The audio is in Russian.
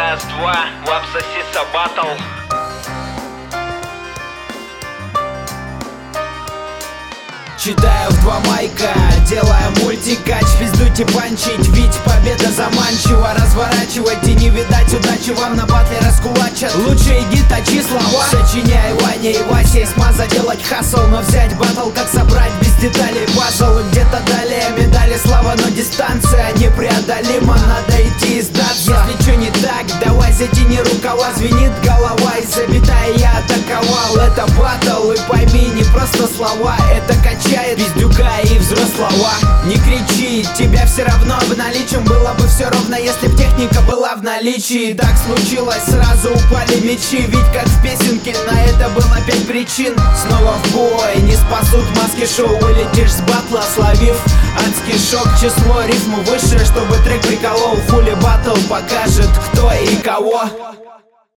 Раз-два, лапсосиса батл. Читаю в два майка, делая мультикач, пиздуйте панчить, ведь победа заманчива. Разворачивайте, не видать удачи, вам на батле раскулачат. Лучше гитачи слова, сочиняй Ваня и Вася, и смаза делать хасл. Но взять батл, как собрать без деталей пазл. Где-то далее медали слава, но дистанция непреодолима, надо идти и сдаться. Если чё не так, давай затяни рукава, звенит голова и забитая я атаковал. Это батл, и пойми, не просто слова, это качает пиздюка и взрослого. Не кричи, тебя все равно обналичим. Было бы все ровно, если б техника была в наличии. Так случилось, сразу упали мечи, ведь как в песенке на это было 5 причин. Снова в бой, не спасут маски шоу, улетишь с батла, словив адский шок. Число рифм выше, чтобы трек приколол. Хули батл покажет, кто и кого.